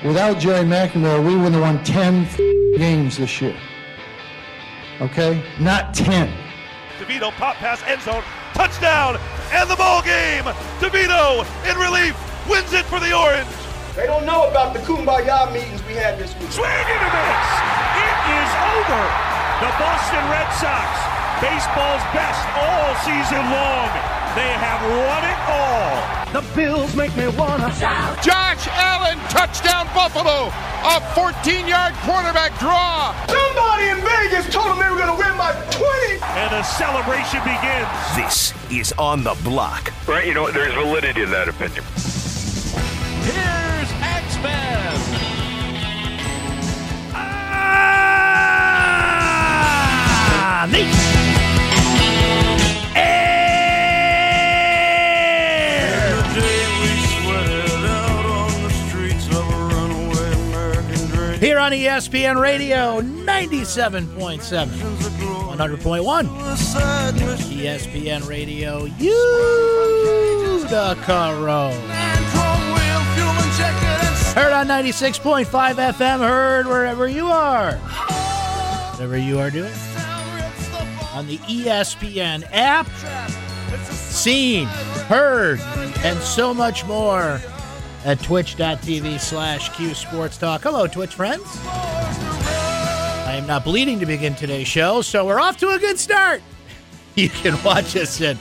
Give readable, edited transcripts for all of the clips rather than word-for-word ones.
Without Jerry McNamara, we would have won 10 games this year. Okay? Not 10. DeVito, pop pass, end zone, touchdown, and the ball game. DeVito, in relief, wins it for the Orange. They don't know about the kumbaya meetings we had this week. Swing and a miss. It is over. The Boston Red Sox, baseball's best all season long. They have won it all. The Bills make me wanna shout. Josh Allen, touchdown Buffalo. A 14-yard quarterback draw. Somebody in Vegas told them they were going to win by 20. And the celebration begins. This is On the Block. Right, you know, there's validity in that opinion. Here's X-Men. Here on ESPN Radio, 97.7, 100.1. ESPN Radio, Utica Road. Heard on 96.5 FM, heard wherever you are. Whatever you are doing. On the ESPN app, seen, heard, and so much more at twitch.tv/Q Sports Talk. Hello, Twitch friends. I am not bleeding to begin today's show, so we're off to a good start. You can watch us at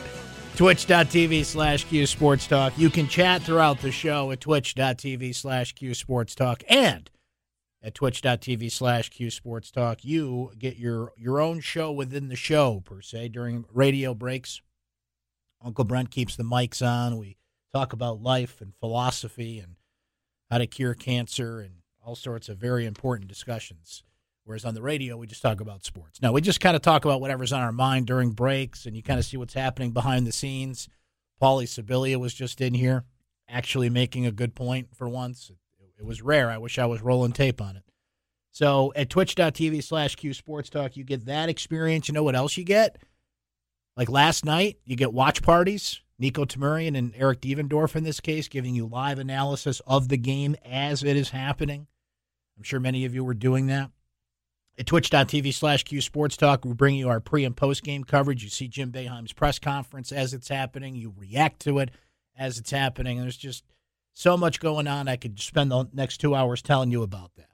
twitch.tv/Q Sports Talk. You can chat throughout the show at twitch.tv/Q Sports Talk. And at twitch.tv/Q Sports Talk, you get your own show within the show, per se, during radio breaks. Uncle Brent keeps the mics on. We talk about life and philosophy and how to cure cancer and all sorts of very important discussions. Whereas on the radio, we just talk about sports. Now, we just kind of talk about whatever's on our mind during breaks, and you kind of see what's happening behind the scenes. Paulie Sibilia was just in here actually making a good point for once. It was rare. I wish I was rolling tape on it. So at twitch.tv/Q Sports Talk, you get that experience. You know what else you get? Like last night, you get watch parties. Nico Tamurian and Eric Devendorf, in this case, giving you live analysis of the game as it is happening. I'm sure many of you were doing that. At twitch.tv/Q Sports Talk, we bring you our pre- and post-game coverage. You see Jim Boeheim's press conference as it's happening. You react to it as it's happening. And there's just so much going on. I could spend the next 2 hours telling you about that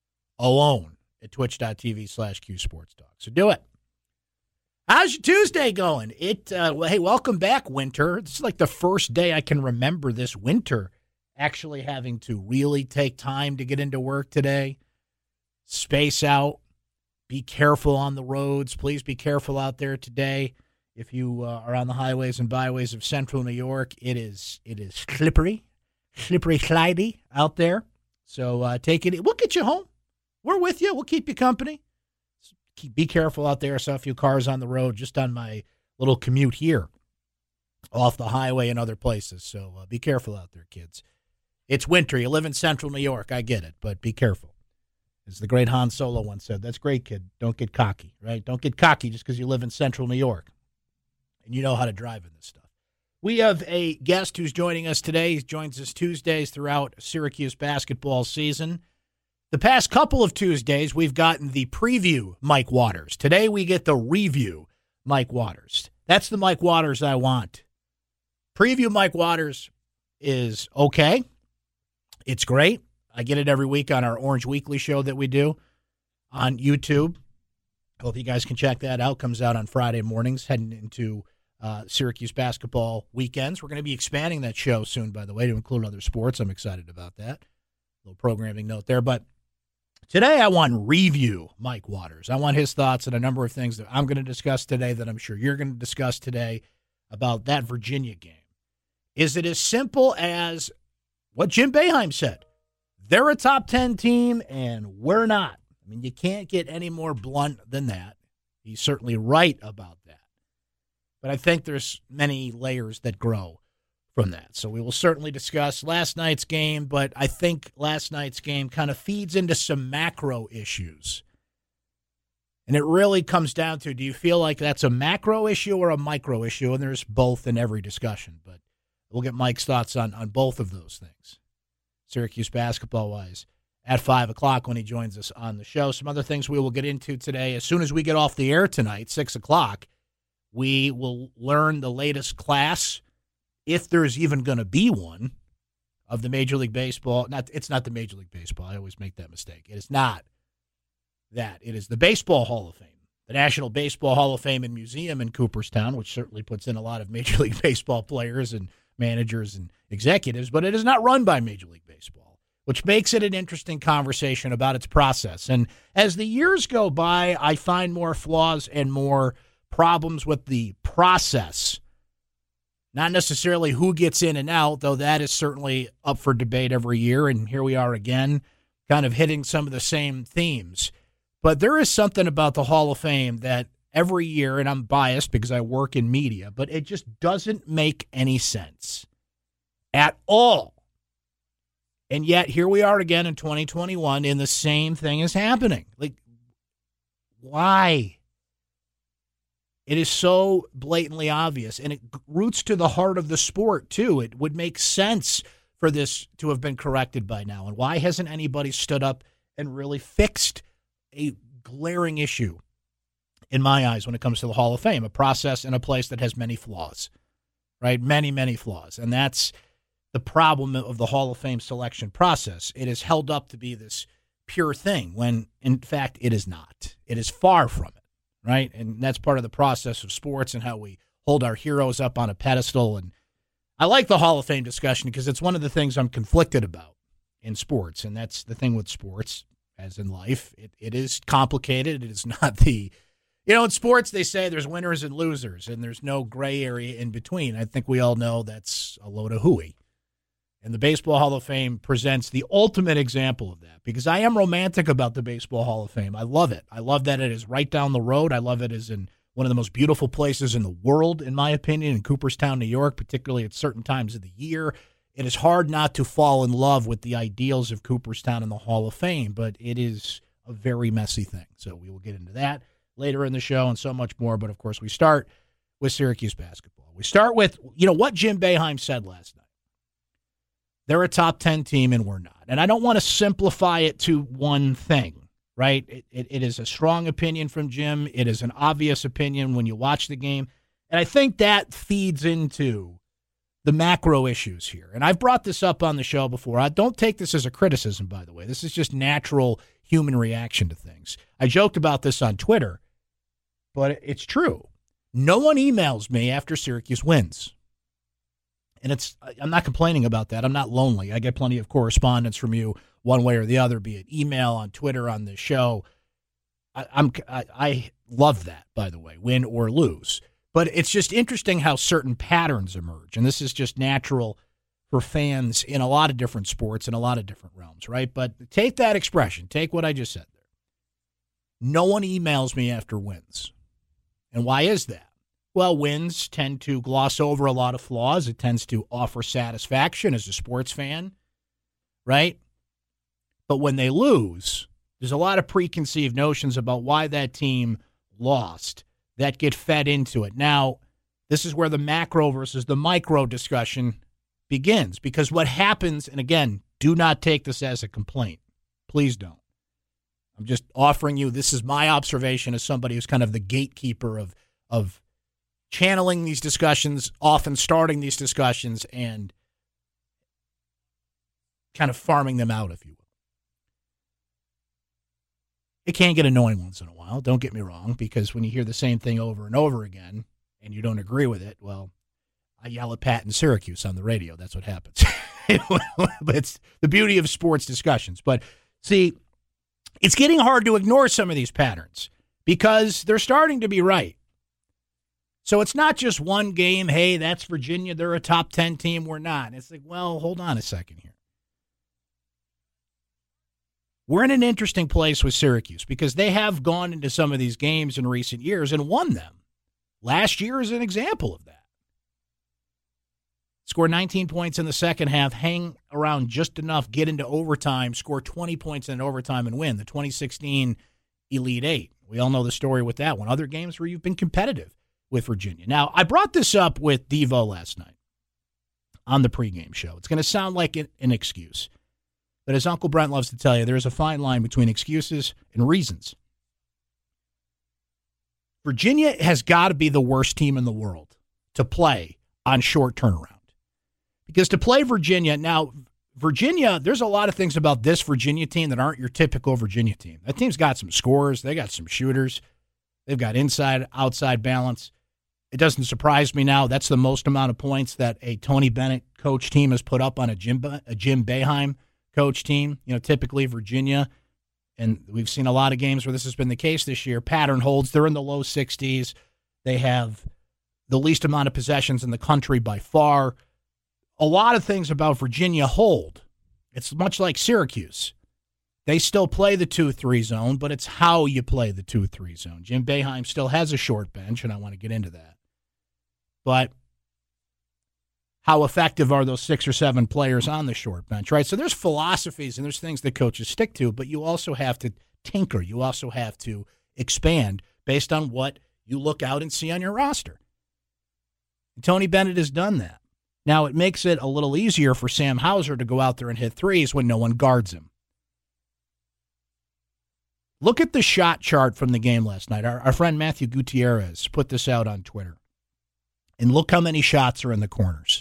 alone at twitch.tv/Q Sports Talk. So do it. How's your Tuesday going? Hey, welcome back, winter. This is like the first day I can remember this winter actually having to really take time to get into work today. Space out. Be careful on the roads. Please be careful out there today. If you are on the highways and byways of central New York, it is slippery, slidey out there. So take it. We'll get you home. We're with you. We'll keep you company. Be careful out there. I saw a few cars on the road just on my little commute here off the highway and other places. So be careful out there, kids. It's winter. You live in central New York. I get it, but be careful. As the great Han Solo once said, that's great, kid. Don't get cocky, right? Don't get cocky just because you live in central New York and you know how to drive in this stuff. We have a guest who's joining us today. He joins us Tuesdays throughout Syracuse basketball season. The past couple of Tuesdays, we've gotten the preview Mike Waters. Today, we get the review Mike Waters. That's the Mike Waters I want. Preview Mike Waters is okay. It's great. I get it every week on our Orange Weekly show that we do on YouTube. Hope you guys can check that out. Comes out on Friday mornings, heading into Syracuse basketball weekends. We're going to be expanding that show soon, by the way, to include other sports. I'm excited about that. Little programming note there, but today I want review Mike Waters. I want his thoughts on a number of things that I'm going to discuss today that I'm sure you're going to discuss today about that Virginia game. Is it as simple as what Jim Boeheim said? They're a top 10 team and we're not. I mean, you can't get any more blunt than that. He's certainly right about that. But I think there's many layers that grow from that. So we will certainly discuss last night's game, but I think last night's game kind of feeds into some macro issues. And it really comes down to, do you feel like that's a macro issue or a micro issue? And there's both in every discussion, but we'll get Mike's thoughts on both of those things. Syracuse basketball-wise, at 5 o'clock when he joins us on the show. Some other things we will get into today. As soon as we get off the air tonight, 6 o'clock, we will learn the latest class, if there's even going to be one, of the Major League Baseball. It's not the Major League Baseball. I always make that mistake. It is not that. It is the Baseball Hall of Fame, the National Baseball Hall of Fame and Museum in Cooperstown, which certainly puts in a lot of Major League Baseball players and managers and executives, but it is not run by Major League Baseball, which makes it an interesting conversation about its process. And as the years go by, I find more flaws and more problems with the process. Not necessarily who gets in and out, though that is certainly up for debate every year. And here we are again, kind of hitting some of the same themes. But there is something about the Hall of Fame that every year, and I'm biased because I work in media, but it just doesn't make any sense at all. And yet here we are again in 2021 and the same thing is happening. Like, why? It is so blatantly obvious, and it roots to the heart of the sport, too. It would make sense for this to have been corrected by now. And why hasn't anybody stood up and really fixed a glaring issue, in my eyes, when it comes to the Hall of Fame, a process and a place that has many flaws, right? Many, many flaws. And that's the problem of the Hall of Fame selection process. It is held up to be this pure thing when, in fact, it is not. It is far from it. Right? And that's part of the process of sports and how we hold our heroes up on a pedestal. And I like the Hall of Fame discussion because it's one of the things I'm conflicted about in sports. And that's the thing with sports, as in life. It is complicated. It is not the, in sports they say there's winners and losers and there's no gray area in between. I think we all know that's a load of hooey. And the Baseball Hall of Fame presents the ultimate example of that because I am romantic about the Baseball Hall of Fame. I love it. I love that it is right down the road. I love it as in one of the most beautiful places in the world, in my opinion, in Cooperstown, New York, particularly at certain times of the year. It is hard not to fall in love with the ideals of Cooperstown and the Hall of Fame, but it is a very messy thing. So we will get into that later in the show and so much more. But, of course, we start with Syracuse basketball. We start with, what Jim Boeheim said last night. They're a top 10 team, and we're not. And I don't want to simplify it to one thing, right? It is a strong opinion from Jim. It is an obvious opinion when you watch the game. And I think that feeds into the macro issues here. And I've brought this up on the show before. I don't take this as a criticism, by the way. This is just natural human reaction to things. I joked about this on Twitter, but it's true. No one emails me after Syracuse wins. And I'm not complaining about that. I'm not lonely. I get plenty of correspondence from you one way or the other, be it email, on Twitter, on the show. I love that, by the way, win or lose. But it's just interesting how certain patterns emerge. And this is just natural for fans in a lot of different sports in a lot of different realms, right? But take that expression. Take what I just said there. No one emails me after wins. And why is that? Well, wins tend to gloss over a lot of flaws. It tends to offer satisfaction as a sports fan, right? But when they lose, there's a lot of preconceived notions about why that team lost that get fed into it. Now, this is where the macro versus the micro discussion begins, because what happens, and again, do not take this as a complaint. Please don't. I'm just offering you, this is my observation as somebody who's kind of the gatekeeper of channeling these discussions, often starting these discussions and kind of farming them out, if you will. It can get annoying once in a while, don't get me wrong, because when you hear the same thing over and over again and you don't agree with it, well, I yell at Pat in Syracuse on the radio. That's what happens. But it's the beauty of sports discussions. But see, it's getting hard to ignore some of these patterns because they're starting to be right. So it's not just one game, hey, that's Virginia, they're a top 10 team, we're not. It's like, well, hold on a second here. We're in an interesting place with Syracuse because they have gone into some of these games in recent years and won them. Last year is an example of that. Score 19 points in the second half, hang around just enough, get into overtime, score 20 points in overtime and win. The 2016 Elite Eight. We all know the story with that one. Other games where you've been competitive with Virginia. Now, I brought this up with Devo last night on the pregame show. It's going to sound like an excuse. But as Uncle Brent loves to tell you, there's a fine line between excuses and reasons. Virginia has got to be the worst team in the world to play on short turnaround. Because to play Virginia, now, Virginia, there's a lot of things about this Virginia team that aren't your typical Virginia team. That team's got some scorers. They got some shooters. They've got inside, outside balance. It doesn't surprise me now. That's the most amount of points that a Tony Bennett coach team has put up on a Jim Boeheim coach team. You know, typically Virginia, and we've seen a lot of games where this has been the case this year, pattern holds. They're in the low 60s. They have the least amount of possessions in the country by far. A lot of things about Virginia hold. It's much like Syracuse. They still play the 2-3 zone, but it's how you play the 2-3 zone. Jim Boeheim still has a short bench, and I want to get into that. But how effective are those 6 or 7 players on the short bench, right? So there's philosophies and there's things that coaches stick to, but you also have to tinker. You also have to expand based on what you look out and see on your roster. And Tony Bennett has done that. Now, it makes it a little easier for Sam Hauser to go out there and hit threes when no one guards him. Look at the shot chart from the game last night. Our friend Matthew Gutierrez put this out on Twitter. And look how many shots are in the corners.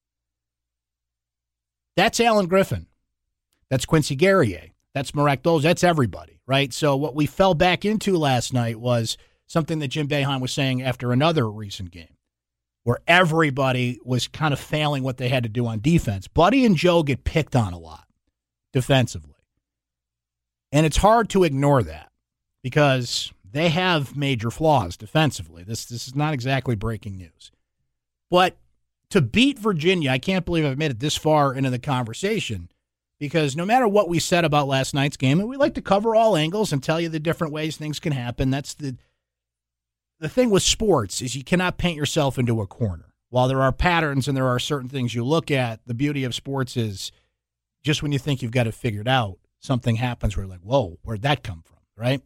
That's Alan Griffin. That's Quincy Guerrier. That's Marek Dolz. That's everybody, right? So what we fell back into last night was something that Jim Boeheim was saying after another recent game, where everybody was kind of failing what they had to do on defense. Buddy and Joe get picked on a lot defensively. And it's hard to ignore that because they have major flaws defensively. This is not exactly breaking news. But to beat Virginia, I can't believe I've made it this far into the conversation because no matter what we said about last night's game, and we like to cover all angles and tell you the different ways things can happen, that's the thing with sports is you cannot paint yourself into a corner. While there are patterns and there are certain things you look at, the beauty of sports is just when you think you've got it figured out, something happens where you're like, whoa, where'd that come from, right?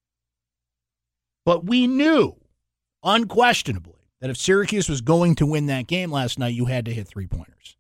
But we knew, unquestionably, that if Syracuse was going to win that game last night, you had to hit 3-pointers.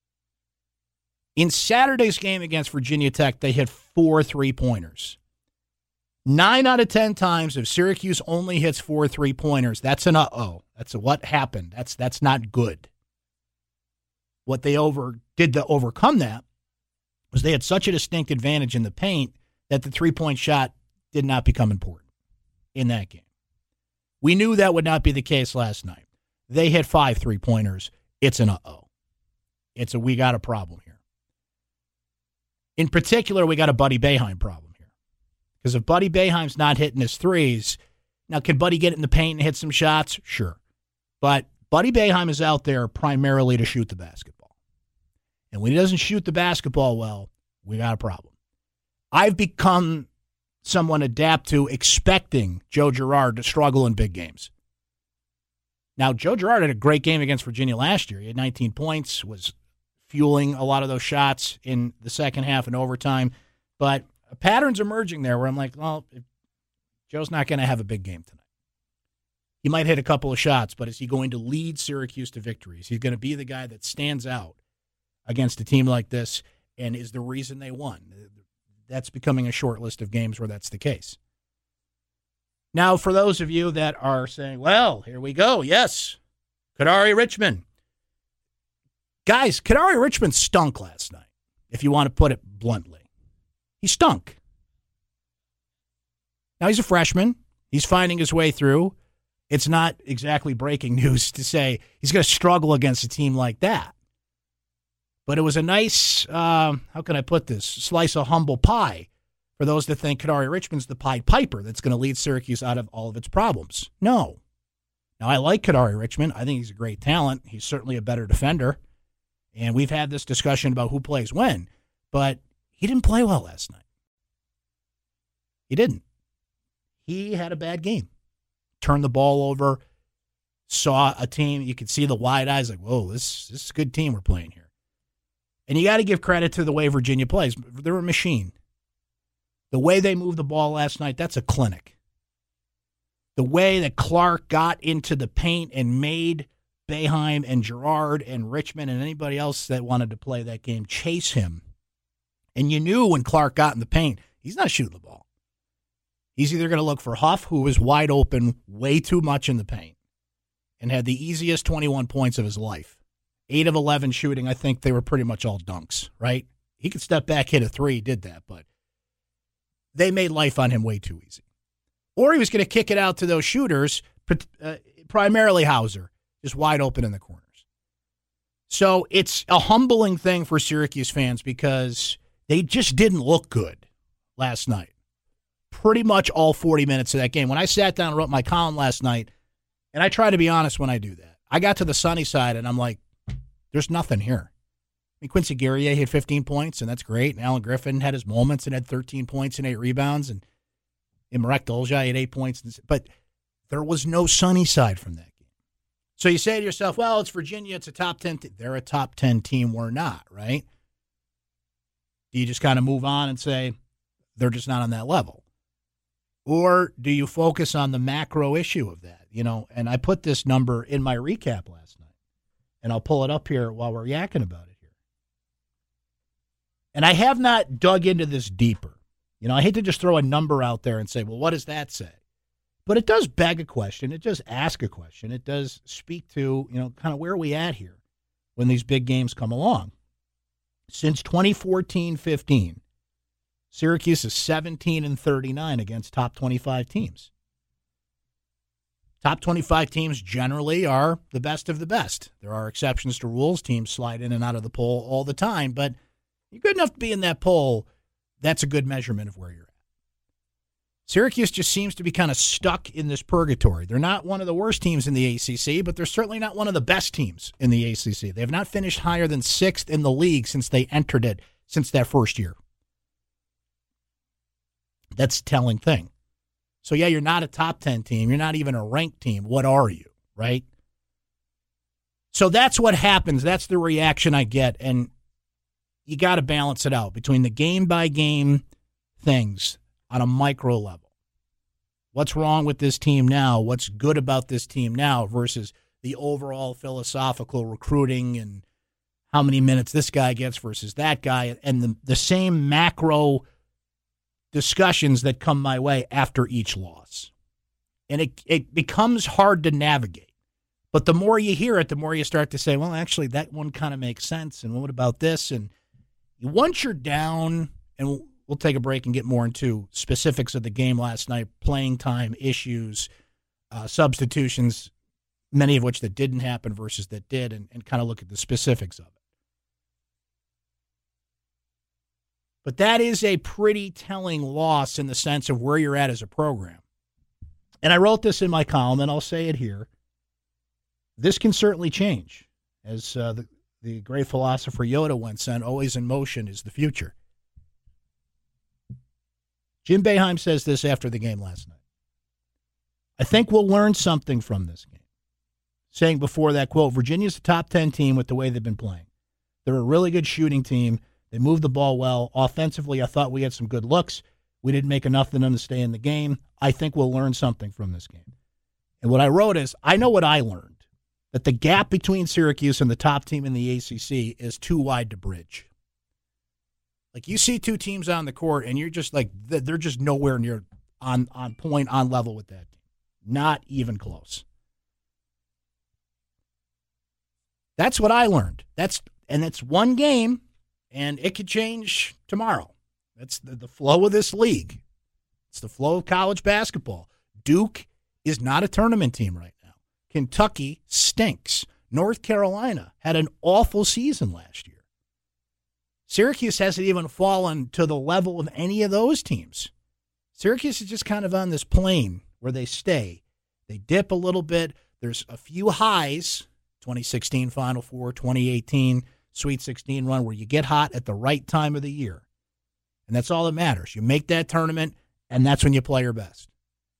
In Saturday's game against Virginia Tech, they hit 4 3-pointers. 9 out of 10 times, if Syracuse only hits 4 3-pointers, that's an uh-oh. That's a what happened. That's not good. What they did to overcome that was they had such a distinct advantage in the paint that the 3-point shot did not become important in that game. We knew that would not be the case last night. They hit 5 3-pointers. It's an uh-oh. It's a we got a problem here. In particular, we got a Buddy Boeheim problem here. Because if Buddy Boeheim's not hitting his threes, now can Buddy get it in the paint and hit some shots? Sure. But Buddy Boeheim is out there primarily to shoot the basketball. And when he doesn't shoot the basketball well, we got a problem. I've become someone adapt to expecting Joe Girard to struggle in big games. Now, Joe Girard had a great game against Virginia last year. He had 19 points, was fueling a lot of those shots in the second half and overtime. But a pattern's emerging there where I'm like, well, Joe's not going to have a big game tonight. He might hit a couple of shots, but is he going to lead Syracuse to victories? He's going to be the guy that stands out against a team like this and is the reason they won. That's becoming a short list of games where that's the case. Now, for those of you that are saying, well, here we go, yes, Kadary Richmond. Guys, Kadary Richmond stunk last night, if you want to put it bluntly. He stunk. Now, he's a freshman. He's finding his way through. It's not exactly breaking news to say he's going to struggle against a team like that. But it was a nice, how can I put this, slice of humble pie for those that think Kadary Richmond's the Pied Piper that's going to lead Syracuse out of all of its problems. No. Now, I like Kadary Richmond. I think he's a great talent. He's certainly a better defender. And we've had this discussion about who plays when. But he didn't play well last night. He didn't. He had a bad game. Turned the ball over. Saw a team. You could see the wide eyes like, whoa, this is a good team we're playing here. And you got to give credit to the way Virginia plays. They're a machine. The way they moved the ball last night, that's a clinic. The way that Clark got into the paint and made Boeheim and Girard and Richmond and anybody else that wanted to play that game chase him And you knew when Clark got in the paint, he's not shooting the ball. He's either going to look for Huff, who was wide open way too much in the paint and had the easiest 21 points of his life. 8 of 11 shooting, I think they were pretty much all dunks, right? He could step back, hit a three, he did that, but they made life on him way too easy. Or he was going to kick it out to those shooters, primarily Hauser, just wide open in the corners. So it's a humbling thing for Syracuse fans because they just didn't look good last night. Pretty much all 40 minutes of that game. When I sat down and wrote my column last night, and I try to be honest when I do that, I got to the sunny side and I'm like, there's nothing here. I mean, Quincy Guerrier hit 15 points, and that's great. And Alan Griffin had his moments and had 13 points and 8 rebounds. And Marek Dolezaj had 8 points. But there was no sunny side from that game. So you say to yourself, well, it's Virginia. It's a top 10 team. They're a top 10 team. We're not, right? Do you just kind of move on and say they're just not on that level? Or do you focus on the macro issue of that? You know, and I put this number in my recap last night. And I'll pull it up here while we're yakking about it here. And I have not dug into this deeper. You know, I hate to just throw a number out there and say, well, what does that say? But it does beg a question. It does ask a question. It does speak to, you know, kind of where are we at here when these big games come along. Since 2014-15, Syracuse is 17-39 against top 25 teams. Top 25 teams generally are the best of the best. There are exceptions to rules. Teams slide in and out of the poll all the time, but you're good enough to be in that poll. That's a good measurement of where you're at. Syracuse just seems to be kind of stuck in this purgatory. They're not one of the worst teams in the ACC, but they're certainly not one of the best teams in the ACC. They have not finished higher than 6th in the league since they entered it, since that first year. That's a telling thing. So, yeah, you're not a top 10 team. You're not even a ranked team. What are you, right? So that's what happens. That's the reaction I get. And you got to balance it out between the game-by-game things on a micro level. What's wrong with this team now? What's good about this team now versus the overall philosophical recruiting and how many minutes this guy gets versus that guy and the same macro discussions that come my way after each loss. And it becomes hard to navigate. But the more you hear it, the more you start to say, well, actually, that one kind of makes sense. And what about this? And once you're down, and we'll take a break and get more into specifics of the game last night, playing time issues, substitutions, many of which that didn't happen versus that did, and kind of look at the specifics of it. But that is a pretty telling loss in the sense of where you're at as a program. And I wrote this in my column, and I'll say it here. This can certainly change. As the great philosopher Yoda once said, always in motion is the future. Jim Boeheim says this after the game last night. I think we'll learn something from this game. Saying before that, quote, Virginia's a top 10 team with the way they've been playing. They're a really good shooting team. They moved the ball well. Offensively, I thought we had some good looks. We didn't make enough of them to stay in the game. I think we'll learn something from this game. And what I wrote is, I know what I learned, that the gap between Syracuse and the top team in the ACC is too wide to bridge. Like, you see two teams on the court, and you're just like, they're just nowhere near on point, on level with that team. Not even close. That's what I learned. It's one game. And it could change tomorrow. That's the flow of this league. It's the flow of college basketball. Duke is not a tournament team right now. Kentucky stinks. North Carolina had an awful season last year. Syracuse hasn't even fallen to the level of any of those teams. Syracuse is just kind of on this plane where they stay. They dip a little bit. There's a few highs, 2016 Final Four, 2018 Sweet 16 run, where you get hot at the right time of the year. And that's all that matters. You make that tournament, and that's when you play your best.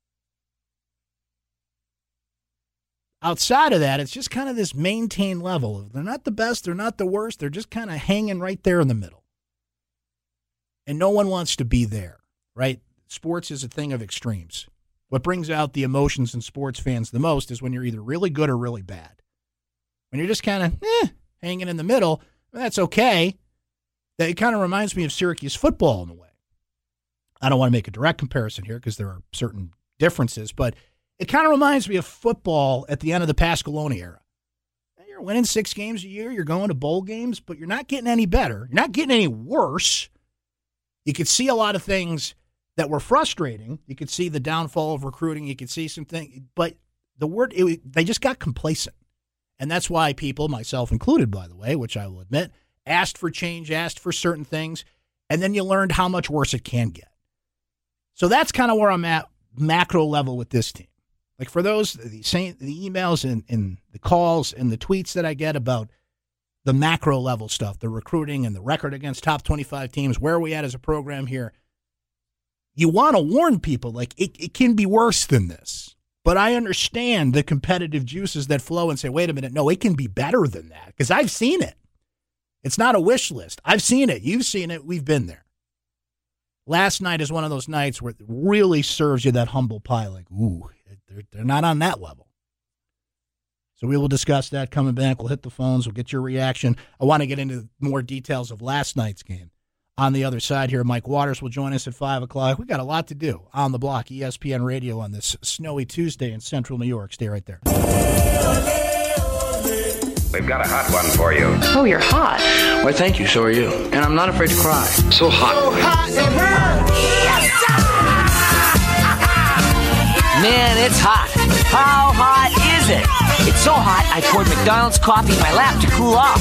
Outside of that, it's just kind of this maintained level of they're not the best, they're not the worst, they're just kind of hanging right there in the middle. And no one wants to be there, right? Sports is a thing of extremes. What brings out the emotions in sports fans the most is when you're either really good or really bad. When you're just kind of hanging in the middle, well, that's okay. It kind of reminds me of Syracuse football in a way. I don't want to make a direct comparison here because there are certain differences, but it kind of reminds me of football at the end of the Pasqualoni era. You're winning 6 games a year, you're going to bowl games, but you're not getting any better. You're not getting any worse. You could see a lot of things that were frustrating. You could see the downfall of recruiting. You could see some things, but they just got complacent. And that's why people, myself included, by the way, which I will admit, asked for change, asked for certain things, and then you learned how much worse it can get. So that's kind of where I'm at macro level with this team. Like for those, the emails and the calls and the tweets that I get about the macro level stuff, the recruiting and the record against top 25 teams, where are we at as a program here? You want to warn people, like it can be worse than this. But I understand the competitive juices that flow and say, wait a minute, no, it can be better than that because I've seen it. It's not a wish list. I've seen it. You've seen it. We've been there. Last night is one of those nights where it really serves you that humble pie, like, ooh, they're not on that level. So we will discuss that coming back. We'll hit the phones. We'll get your reaction. I want to get into more details of last night's game. On the other side here, Mike Waters will join us at 5 o'clock. We got a lot to do on the block, ESPN Radio on this snowy Tuesday in central New York. Stay right there. We've got a hot one for you. Oh, you're hot. Why, thank you. So are you. And I'm not afraid to cry. So hot. So hot in here. Man, it's hot. How hot is it? It's so hot, I poured McDonald's coffee in my lap to cool off.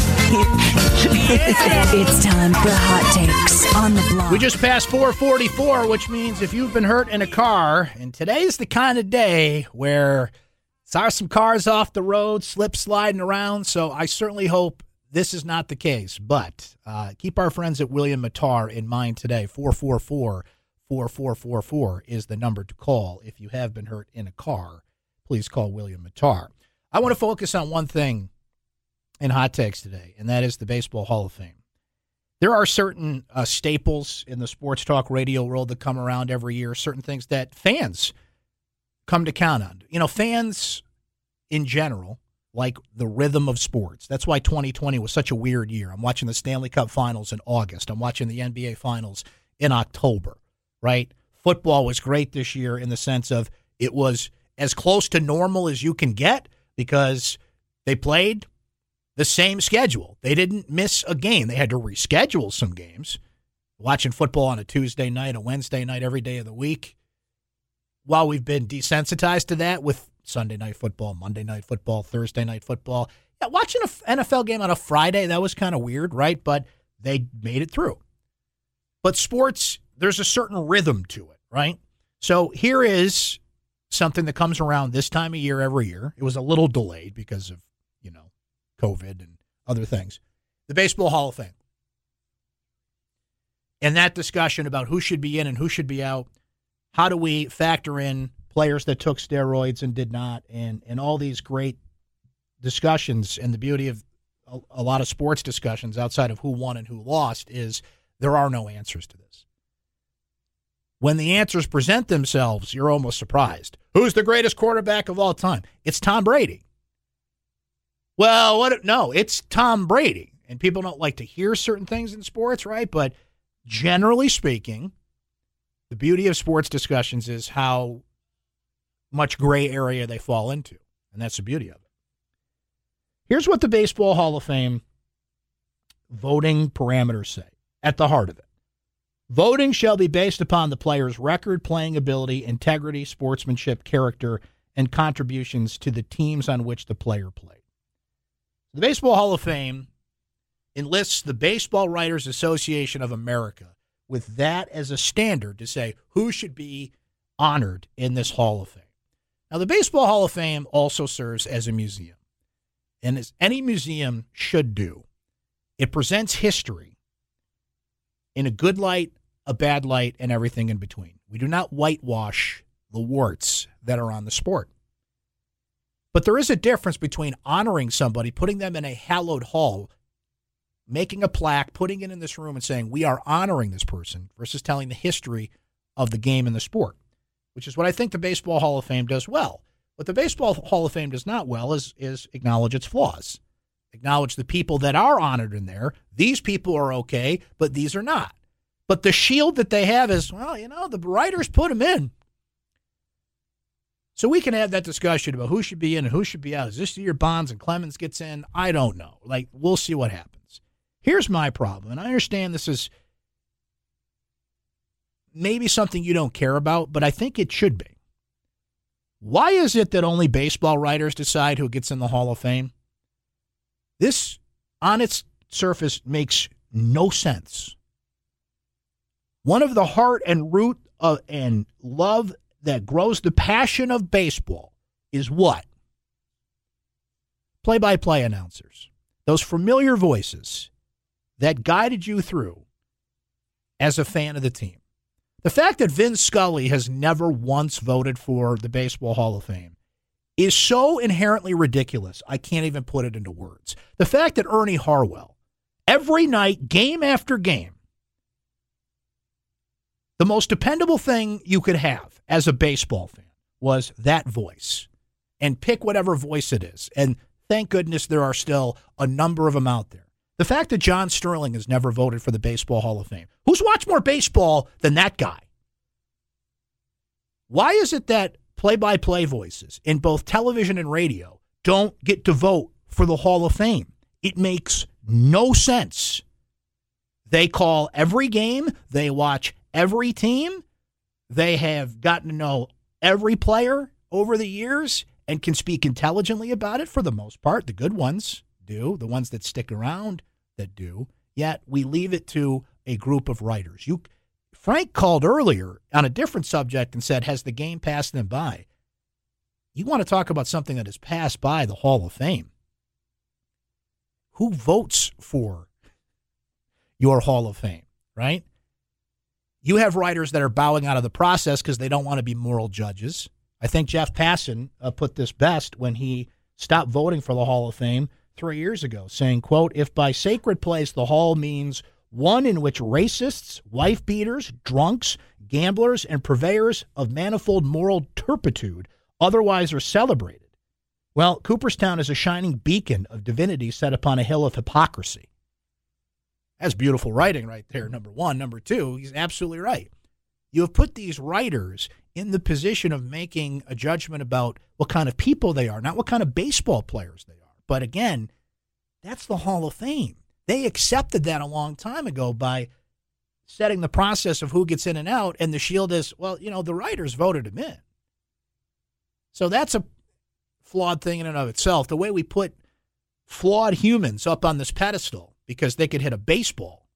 It's time for Hot Takes on the Block. We just passed 444, which means if you've been hurt in a car, and today's the kind of day where saw some cars off the road, slip sliding around, so I certainly hope this is not the case. But keep our friends at William Mattar in mind today. 444-4444 is the number to call if you have been hurt in a car. Please call William Mattar. I want to focus on one thing in Hot Takes today, and that is the Baseball Hall of Fame. There are certain staples in the sports talk radio world that come around every year, certain things that fans come to count on. You know, fans in general like the rhythm of sports. That's why 2020 was such a weird year. I'm watching the Stanley Cup Finals in August. I'm watching the NBA Finals in October, right? Football was great this year in the sense of it was as close to normal as you can get because they played the same schedule. They didn't miss a game. They had to reschedule some games. Watching football on a Tuesday night, a Wednesday night, every day of the week. While we've been desensitized to that with Sunday night football, Monday night football, Thursday night football. Yeah, watching an NFL game on a Friday, that was kind of weird, right? But they made it through. But sports, there's a certain rhythm to it, right? So here is something that comes around this time of year every year. It was a little delayed because of, COVID and other things. The Baseball Hall of Fame. And that discussion about who should be in and who should be out, how do we factor in players that took steroids and did not, and all these great discussions. And the beauty of a lot of sports discussions outside of who won and who lost is there are no answers to this. When the answers present themselves, you're almost surprised. Who's the greatest quarterback of all time? It's Tom Brady. Well, no, it's Tom Brady. And people don't like to hear certain things in sports, right? But generally speaking, the beauty of sports discussions is how much gray area they fall into. And that's the beauty of it. Here's what the Baseball Hall of Fame voting parameters say at the heart of it. Voting shall be based upon the player's record, playing ability, integrity, sportsmanship, character, and contributions to the teams on which the player played. The Baseball Hall of Fame enlists the Baseball Writers Association of America with that as a standard to say who should be honored in this Hall of Fame. Now, the Baseball Hall of Fame also serves as a museum, and as any museum should do, it presents history in a good light, a bad light, and everything in between. We do not whitewash the warts that are on the sport. But there is a difference between honoring somebody, putting them in a hallowed hall, making a plaque, putting it in this room and saying, we are honoring this person, versus telling the history of the game and the sport, which is what I think the Baseball Hall of Fame does well. What the Baseball Hall of Fame does not well is acknowledge its flaws. Acknowledge the people that are honored in there. These people are okay, but these are not. But the shield that they have is, well, the writers put them in. So we can have that discussion about who should be in and who should be out. Is this the year Bonds and Clemens gets in? I don't know. We'll see what happens. Here's my problem, and I understand this is maybe something you don't care about, but I think it should be. Why is it that only baseball writers decide who gets in the Hall of Fame? This, on its surface, makes no sense. One of the heart and root of and love that grows the passion of baseball is what? Play-by-play announcers. Those familiar voices that guided you through as a fan of the team. The fact that Vin Scully has never once voted for the Baseball Hall of Fame is so inherently ridiculous, I can't even put it into words. The fact that Ernie Harwell, every night, game after game, the most dependable thing you could have as a baseball fan was that voice. And pick whatever voice it is. And thank goodness there are still a number of them out there. The fact that John Sterling has never voted for the Baseball Hall of Fame. Who's watched more baseball than that guy? Why is it that play-by-play voices in both television and radio don't get to vote for the Hall of Fame? It makes no sense. They call every game. They watch every team. They have gotten to know every player over the years and can speak intelligently about it for the most part. The good ones do. The ones that stick around that do. Yet we leave it to a group of writers. Frank called earlier on a different subject and said, has the game passed them by? You want to talk about something that has passed by the Hall of Fame. Who votes for your Hall of Fame, right? You have writers that are bowing out of the process because they don't want to be moral judges. I think Jeff Passan put this best when he stopped voting for the Hall of Fame 3 years ago, saying, quote, if by sacred place the hall means one in which racists, wife-beaters, drunks, gamblers, and purveyors of manifold moral turpitude otherwise are celebrated. Well, Cooperstown is a shining beacon of divinity set upon a hill of hypocrisy. That's beautiful writing right there, number one. Number two, he's absolutely right. You have put these writers in the position of making a judgment about what kind of people they are, not what kind of baseball players they are. But again, that's the Hall of Fame. They accepted that a long time ago by setting the process of who gets in and out, and the shield is, well, the writers voted him in. So that's a flawed thing in and of itself. The way we put flawed humans up on this pedestal because they could hit a baseball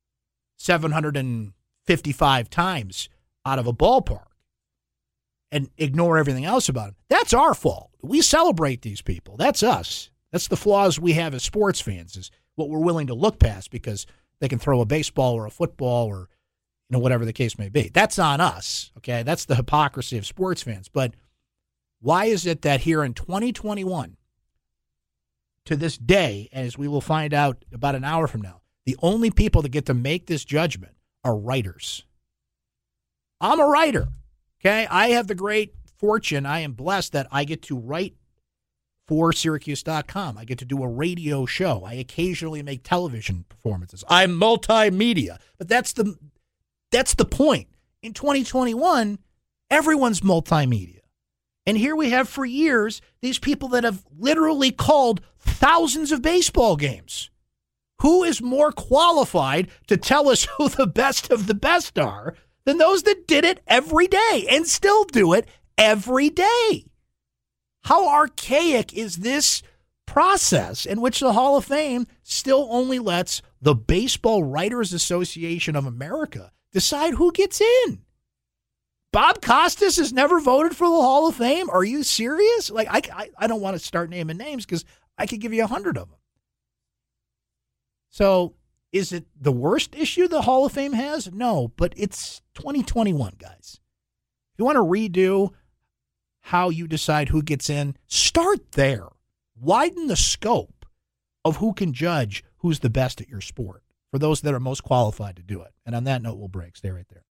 755 times out of a ballpark and ignore everything else about them. That's our fault. We celebrate these people. That's us. That's the flaws we have as sports fans, is what we're willing to look past because they can throw a baseball or a football or whatever the case may be. That's on us, okay? That's the hypocrisy of sports fans. But why is it that here in 2021, to this day, as we will find out about an hour from now, the only people that get to make this judgment are writers? I'm a writer, okay? I have the great fortune, I am blessed that I get to write for Syracuse.com. I get to do a radio show. I occasionally make television performances. I'm multimedia. But that's the point. In 2021, everyone's multimedia. And here we have for years these people that have literally called thousands of baseball games. Who is more qualified to tell us who the best of the best are than those that did it every day and still do it every day? How archaic is this process in which the Hall of Fame still only lets the Baseball Writers Association of America decide who gets in? Bob Costas has never voted for the Hall of Fame? Are you serious? I don't want to start naming names because I could give you 100 of them. So is it the worst issue the Hall of Fame has? No, but it's 2021, guys. If you want to redo how you decide who gets in, start there. Widen the scope of who can judge who's the best at your sport for those that are most qualified to do it. And on that note, we'll break. Stay right there.